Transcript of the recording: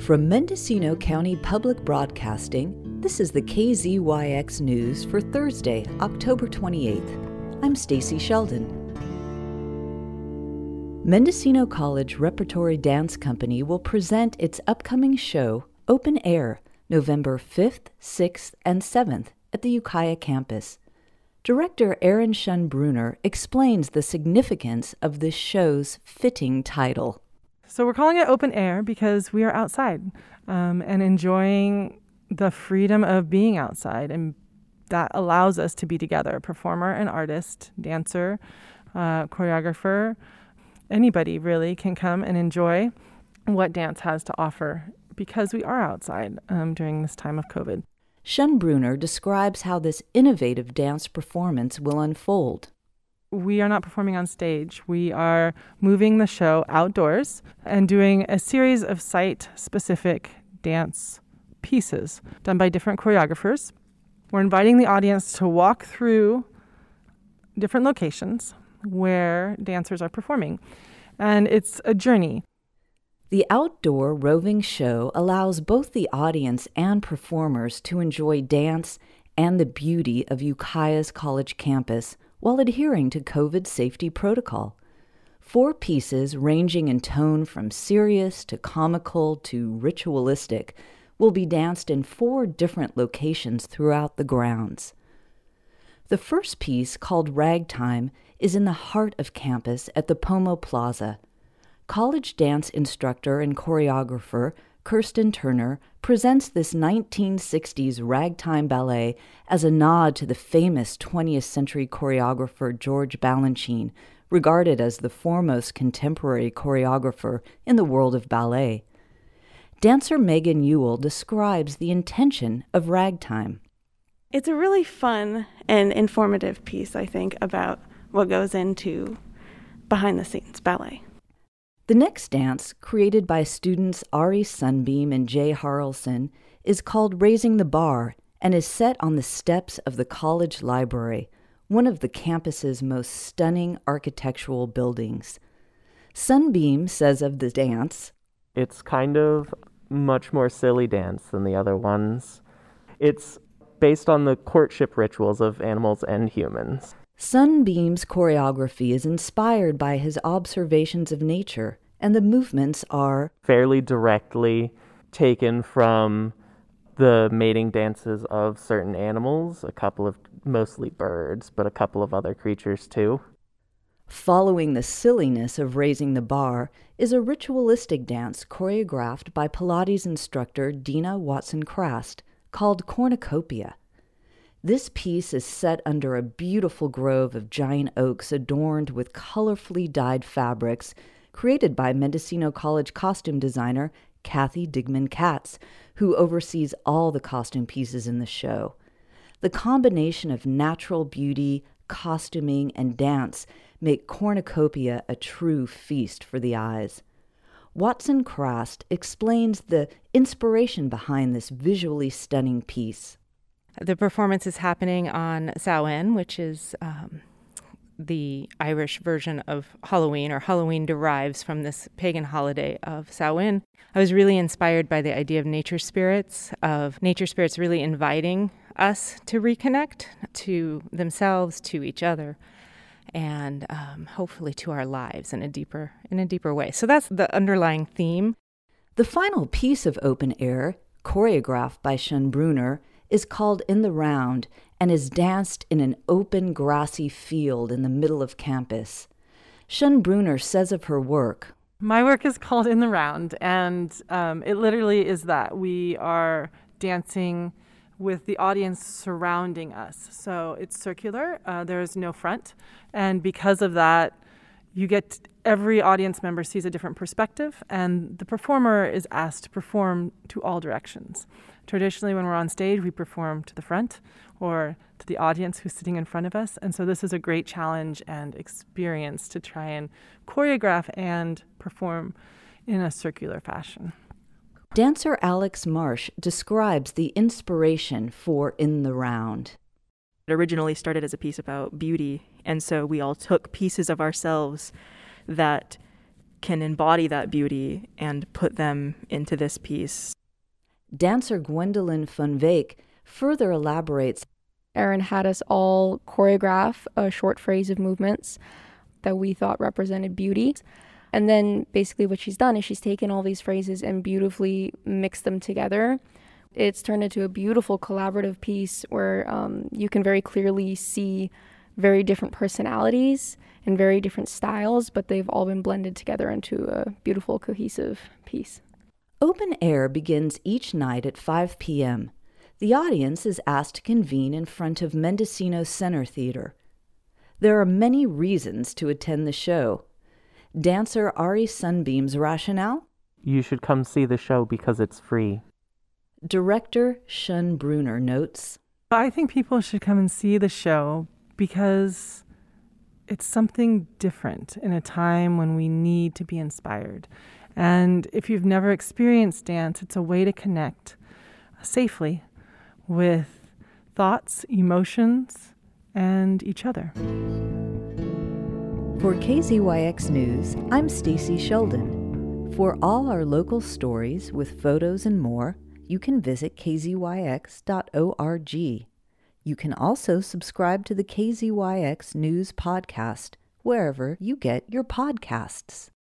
From Mendocino County Public Broadcasting, this is the KZYX News for Thursday, October 28th. I'm Stacy Sheldon. Mendocino College Repertory Dance Company will present its upcoming show, Open Air, November 5th, 6th, and 7th at the Ukiah campus. Director Aaron Schunbrunner explains the significance of this show's fitting title. So we're calling it Open Air because we are outside and enjoying the freedom of being outside, and that allows us to be together. Performer and artist, dancer, choreographer, anybody really can come and enjoy what dance has to offer because we are outside during this time of COVID. Schunbrunner describes how this innovative dance performance will unfold. We are not performing on stage. We are moving the show outdoors and doing a series of site-specific dance pieces done by different choreographers. We're inviting the audience to walk through different locations where dancers are performing, and it's a journey. The outdoor roving show allows both the audience and performers to enjoy dance and the beauty of Ukiah's college campus while adhering to COVID safety protocol. 4 pieces ranging in tone from serious to comical to ritualistic will be danced in 4 different locations throughout the grounds. The first piece, called Ragtime, is in the heart of campus at the Pomo Plaza. College dance instructor and choreographer Kirsten Turner presents this 1960s ragtime ballet as a nod to the famous 20th century choreographer George Balanchine, regarded as the foremost contemporary choreographer in the world of ballet. Dancer Megan Ewell describes the intention of Ragtime. It's a really fun and informative piece, I think, about what goes into behind-the-scenes ballet. The next dance, created by students Ari Sunbeam and Jay Harrelson, is called Raising the Bar and is set on the steps of the college library, one of the campus's most stunning architectural buildings. Sunbeam says of the dance, "It's kind of much more silly dance than the other ones. It's based on the courtship rituals of animals and humans." Sunbeam's choreography is inspired by his observations of nature, and the movements are fairly directly taken from the mating dances of certain animals, a couple of mostly birds, but a couple of other creatures too. Following the silliness of Raising the Bar is a ritualistic dance choreographed by Pilates instructor Dina Watson-Krast called Cornucopia. This piece is set under a beautiful grove of giant oaks adorned with colorfully dyed fabrics created by Mendocino College costume designer Kathy Digman-Katz, who oversees all the costume pieces in the show. The combination of natural beauty, costuming, and dance make Cornucopia a true feast for the eyes. Watson-Krast explains the inspiration behind this visually stunning piece. The performance is happening on Samhain, which is the Irish version of Halloween, or Halloween derives from this pagan holiday of Samhain. I was really inspired by the idea of nature spirits really inviting us to reconnect to themselves, to each other, and hopefully to our lives in a deeper way. So that's the underlying theme. The final piece of Open Air, choreographed by Schunbrunner, is called In the Round and is danced in an open, grassy field in the middle of campus. Schunbrunner says of her work, My work is called In the Round, and it literally is that. We are dancing with the audience surrounding us. So it's circular, there is no front, and because of that, every audience member sees a different perspective, and the performer is asked to perform to all directions. Traditionally, when we're on stage, we perform to the front or to the audience who's sitting in front of us. And so this is a great challenge and experience to try and choreograph and perform in a circular fashion. Dancer Alex Marsh describes the inspiration for In the Round. It originally started as a piece about beauty, and so we all took pieces of ourselves that can embody that beauty and put them into this piece. Dancer Gwendolyn van Veek further elaborates. Erin had us all choreograph a short phrase of movements that we thought represented beauty. And then basically what she's done is she's taken all these phrases and beautifully mixed them together. It's turned into a beautiful collaborative piece where you can very clearly see very different personalities and very different styles, but they've all been blended together into a beautiful, cohesive piece. Open Air begins each night at 5 p.m. The audience is asked to convene in front of Mendocino Center Theater. There are many reasons to attend the show. Dancer Ari Sunbeam's rationale? You should come see the show because it's free. Director Shun Bruner notes, I think people should come and see the show because it's something different in a time when we need to be inspired. And if you've never experienced dance, it's a way to connect safely with thoughts, emotions, and each other. For KZYX News, I'm Stacy Sheldon. For all our local stories with photos and more, you can visit kzyx.org. You can also subscribe to the KZYX News podcast, wherever you get your podcasts.